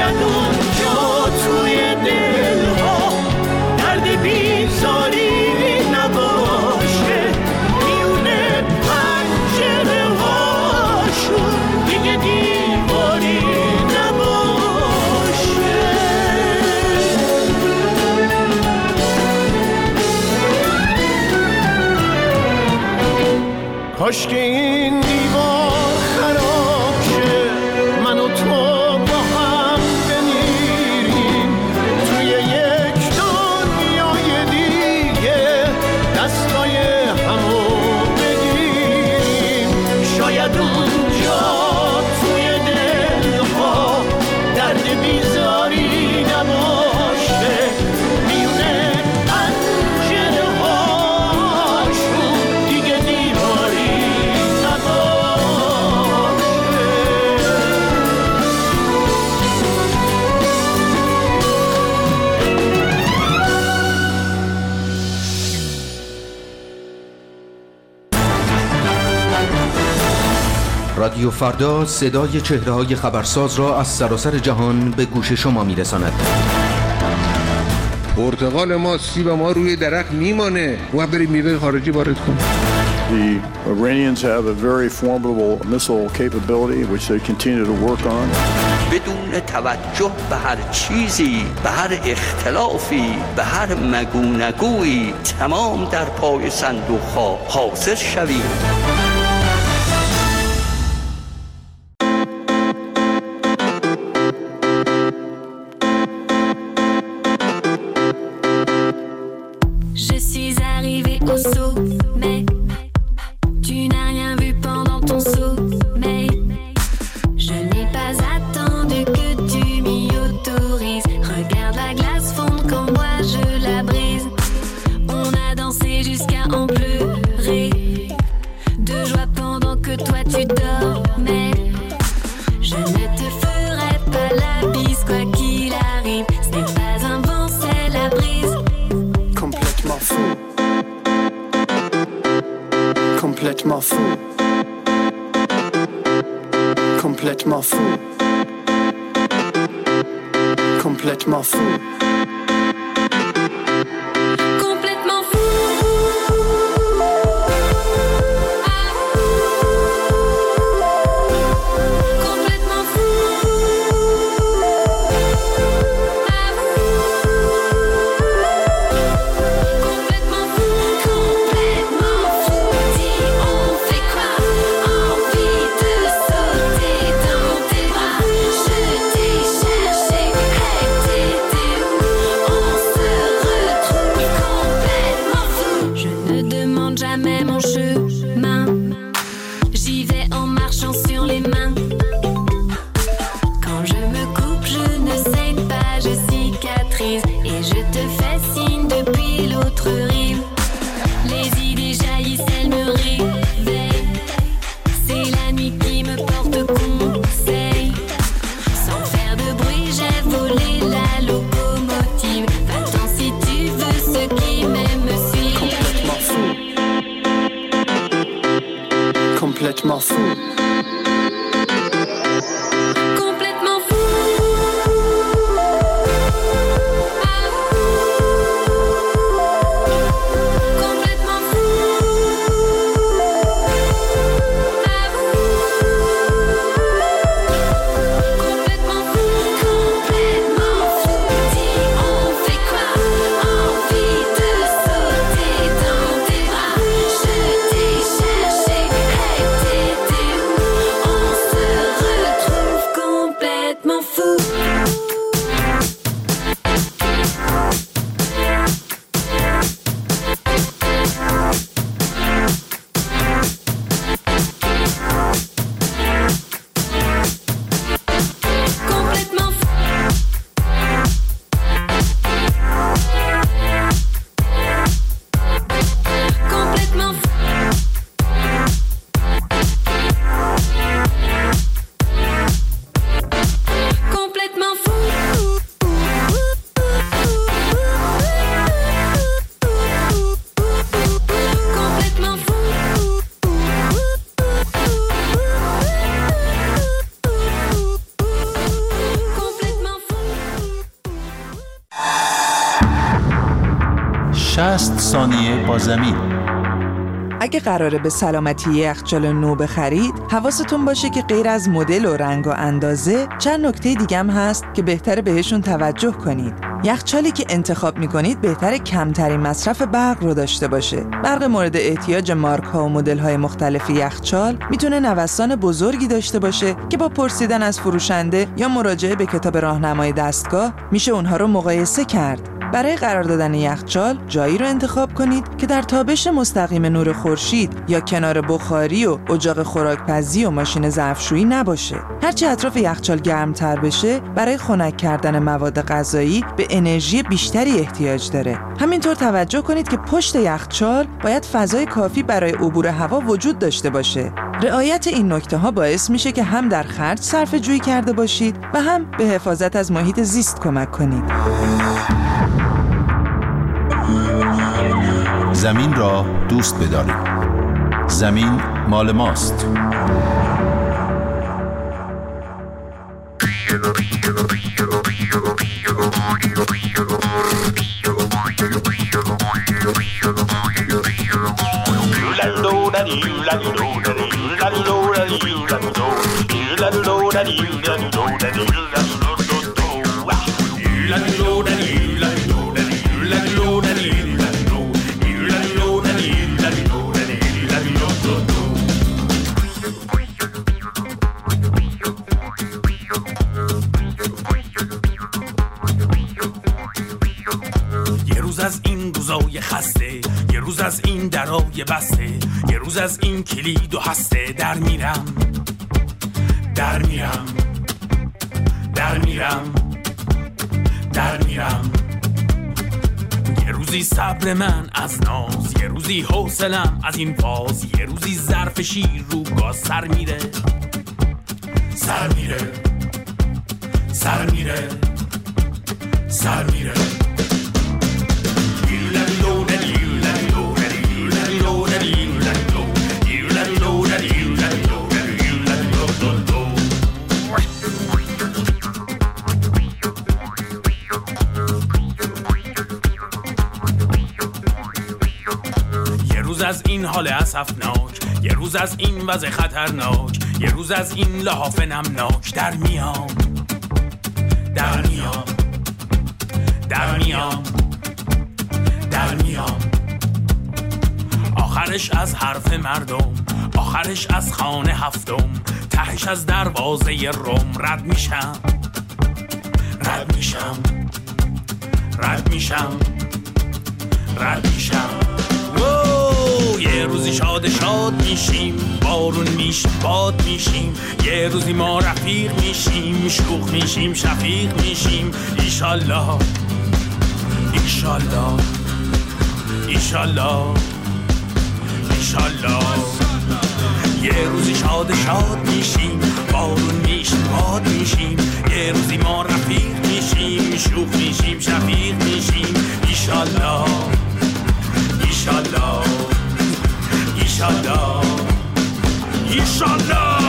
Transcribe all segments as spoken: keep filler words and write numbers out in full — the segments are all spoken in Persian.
شاید اونجا توی دلها درد بیزاری نباشه، میونه پنجره هاشون دیگه دیواری نباشه. کاش که این دیوار خراب شه، من و تو با هم بمیریم توی یک دنیای دیگه، دستای همو بگیریم. شاید اونجا توی دلها درد بیزاری نباشه، میونه پنجره هاشون دیگه دیواری رادیو فردا صدای چهره‌های خبرساز را از سراسر جهان به گوش شما می‌رساند. پرتقال ما، سیب ما روی درخت میمانه و بریم میوه خارجی وارد کنیم. The Iranians have a very formidable missile capability which they continue to work on. بدون توجه به هر چیزی، به هر اختلافی، به هر مگونگویی، تمام در پای صندوق ها حاضر شویم. Je suis arrivée au sommet. Tu n'as rien vu pendant ton sommeil. Je n'ai pas attendu que tu m'y autorises. Regarde la glace fondre quand moi je la brise. On a dansé jusqu'à en pleurer de joie pendant que toi tu dormais. Je ne te ferai pas la bise quoi qu'il arrive. Ce n'est pas un vent, c'est la brise. Complètement fou. Complètement fou. Complètement fou. Complètement fou. Complètement fou. Complètement fou. Complètement fou. Complètement fou. Dis on fait quoi? Envie de sauter dans tes bras. Je t'ai cherché, hey t'étais où? شصت ثانیه با زمین. اگه قراره به سلامتی یخچال نو بخرید، حواستون باشه که غیر از مدل و رنگ و اندازه، چند نکته دیگه هم هست که بهتره بهشون توجه کنید. یخچالی که انتخاب میکنید بهتره کمترین مصرف برق رو داشته باشه. برق مورد احتیاج مارک ها و مدل های مختلف یخچال میتونه نوسان بزرگی داشته باشه که با پرسیدن از فروشنده یا مراجعه به کتاب راهنمای دستگاه میشه اونها رو مقایسه کرد. برای قرار دادن یخچال جایی رو انتخاب کنید که در تابش مستقیم نور خورشید یا کنار بخاری و اجاق خوراکپزی و ماشین ظرفشویی نباشه. هرچی اطراف یخچال گرمتر بشه، برای خنک کردن مواد غذایی به انرژی بیشتری احتیاج داره. همینطور توجه کنید که پشت یخچال باید فضای کافی برای عبور هوا وجود داشته باشه. رعایت این نکته ها باعث میشه که هم در خرج صرفه جویی کرده باشید و هم به حفاظت از محیط زیست کمک کنید. زمین را دوست بدارید. زمین مال ماست. یه روز از این درای بسته، یه روز از این کلید و هسته، در میرم در میرم در میرم در میرم. یه روزی صبر من از ناز، یه روزی حوصلم از این فاز، یه روزی ظرف شیر رو گاز سر میره سر میره سر میره سر میره. از این حال اسفناک، یه روز از این وضع خطرناک، یه روز از این لحاف نمناک، در میام در میام در میام در میام. آخرش از حرف مردم، آخرش از خانه هفتم، تهش از دروازه روم رد میشم رد میشم رد میشم رد میشم. یه روزی شاد شاد میشیم، بارون میشیم باد میشیم، یه روزی ما رفیق میشیم، شوخ میشیم شفیق میشیم. ایشالله ایشالله ایشالله ایشالله. یه روزی شاد شاد میشیم، بارون میشیم باد میشیم، یه روزی ما رفیق میشیم، شوخ میشیم شفیق میشیم. ایشالله ایشالله ایشالله ایشالله.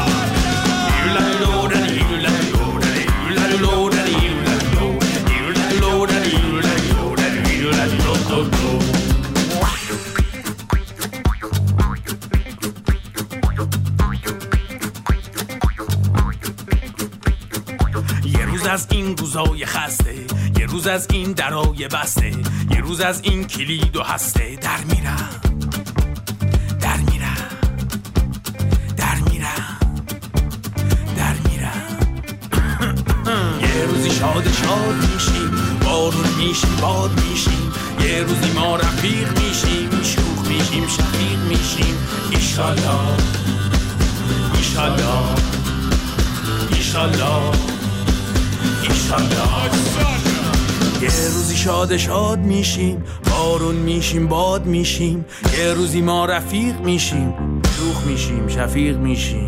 یه روز از این روزای خسته، یه روز از این درای بسته، یه روز از این کلید و هسته، در میرم در میرم در میرم در میرم. یه روزی شاد شاد میشیم، بارون میشیم باد میشیم، یه روزی ما رفیق میشیم، شوخ میشیم شفیق میشیم. ایشالله ایشالله ایشالله ایشالله. یه روزی شاد شاد میشیم، بارون میشیم باد میشیم، یه روزی ما رفیق میشیم، شوخ میشیم شفیق میشیم.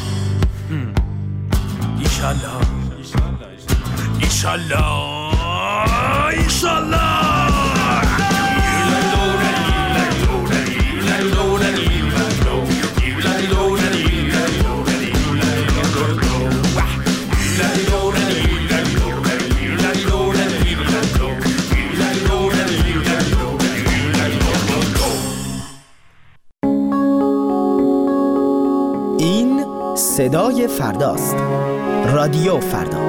ایشالله ایشالله ایشالله. صدای فرداست. رادیو فردا.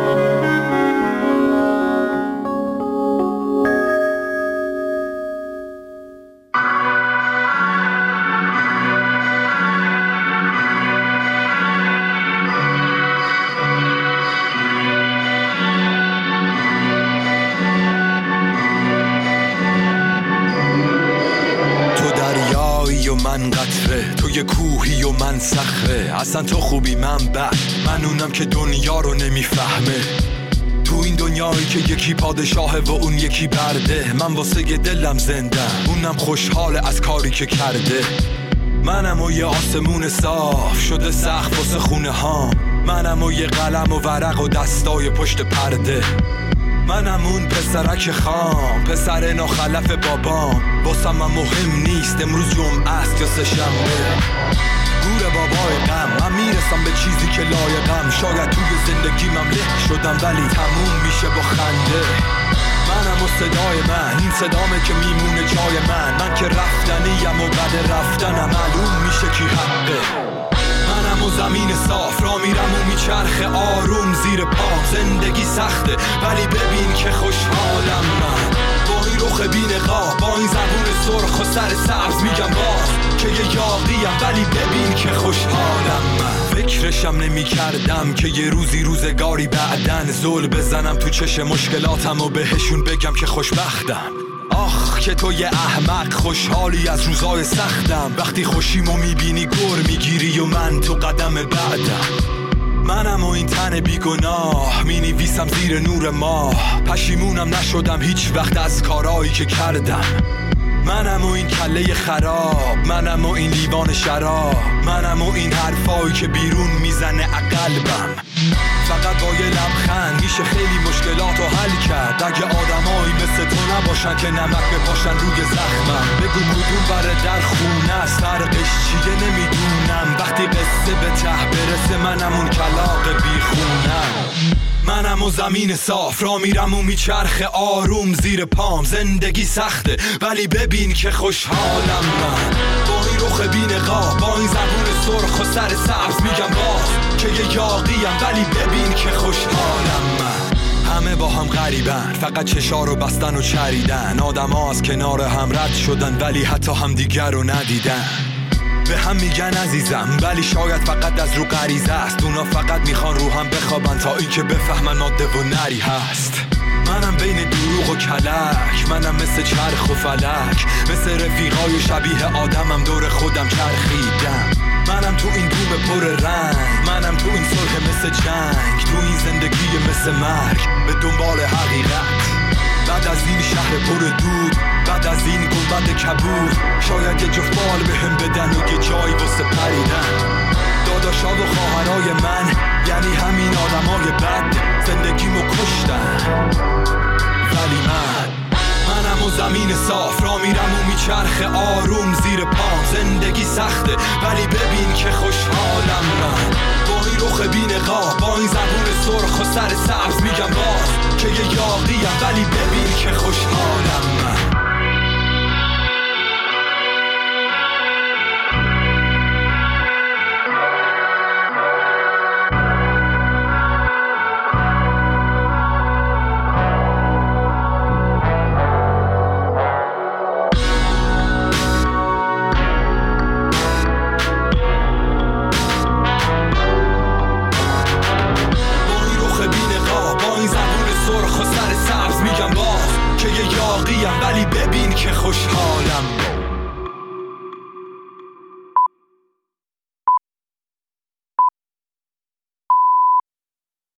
من قطره، تو یه کوهی و من صخره. اصلا تو خوبی من بد، من اونم که دنیا رو نمیفهمه. تو این دنیایی که یکی پادشاهه و اون یکی برده، من واسه دلم زنده، اونم خوشحاله از کاری که کرده. منم و یه آسمون صاف شده سقف واسه خونه ها، منم و یه قلم و ورق و دستای پشت پرده. منم اون پسرک خام، پسر ناخلف بابام. واسم من مهم نیست امروز جمعه است یا سه شنبه. گور بابای غم، من میرسم به چیزی که لایقم. شاید توی زندگیم هم له شدم ولی تموم میشه با خنده. منم و صدای من، این صدامه که میمونه جای من. من که رفتنیم و بعد رفتنم معلوم میشه کی حقه. منم و زمین صاف را میرم و میچرخه آروم زیر پام. زندگی سخته ولی ببین که خوشحالم من. با این رخ بی نقاب، با این زبون سرخ و سر سبز میگم باز که یه یاغیم ولی ببین که خوشحالم من. فکرشم نمی کردم که یه روزی روزگاری بعدن زل بزنم تو چش مشکلاتم و بهشون بگم که خوشبختم. آخ که تو یه احمق خوشحالی از روزای سختم. وقتی خوشیمو میبینی گر میگیری و من تو قدم بعدم. منم و این تن بیگناه مینویسم زیر نور ماه. پشیمونم نشدم هیچ وقت از کارایی که کردم. منم و این کله خراب، منم و این لیوان شراب، منم و این حرفایی که بیرون میزنه قلبم. فقط با یه لبخند میشه خیلی مشکلاتو حل کرد. اگه آدمایی مثل تو نباشن که نمک بپاشن روی زخمم. بگو کدوم بره در خونه است، فرقش چیه نمیدونم. وقتی قصه به ته برسه منم اون کلاغ بیخونم. منم و زمین صاف را میرم و میچرخه آروم زیر پام. زندگی سخته ولی ببین که خوشحالم من. با این رخ بی نقاب، با این زبون سرخ و سر سبز میگم باز که یه یاغیم ولی ببین که خوشحالم من. همه با هم غریبن، فقط چشا رو بستن و چریدن. آدم ها از کنار هم رد شدن ولی حتی هم دیگر رو ندیدن. به هم میگن عزیزم ولی شاید فقط از رو غریزه است. اونا فقط میخوان رو هم بخوابن تا اینکه بفهمن ماده و نری هست. منم بین دروغ و کلک، منم مثل چرخ و فلک. مثل رفیقای شبیه آدمم دور خودم چرخیدم. منم تو این دوم پر رنگ، منم تو این صلح مثل جنگ. تو این زندگی مثل مرگ به دنبال حقیقت. بعد از این شهر پر دود، بعد از این گنبد کبود، شاید یه جفت بال بهم بدن و یه جایی واسه پریدن. داداشا و خواهرای من یعنی همین آدمای بد زندگیمو کشتن. ولی من منم و زمین صاف را میرم و میچرخه آروم زیر پام. زندگی سخته ولی ببین که خوشحالم من. با این رخ بی نقاب، با این زبون سرخ و سر سبز میگم باز که یه یاغیم ولی ببین که خوشحالم.